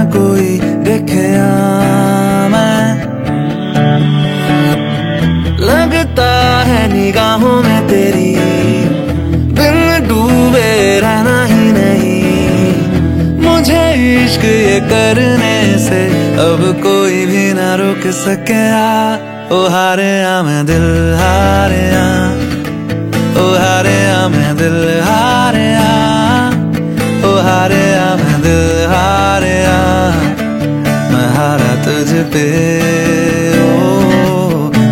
कोई देखे मैं। लगता है निगाहों में तेरी बिन डूबे रहना ही नहीं। मुझे इश्क ये करने से अब कोई भी ना रोक सके। ओ हारे मैं दिल हारे, ओ हारे मैं दिल हारे, ओ हारे मैं दिल हारे। मैं हारा तुझ पे।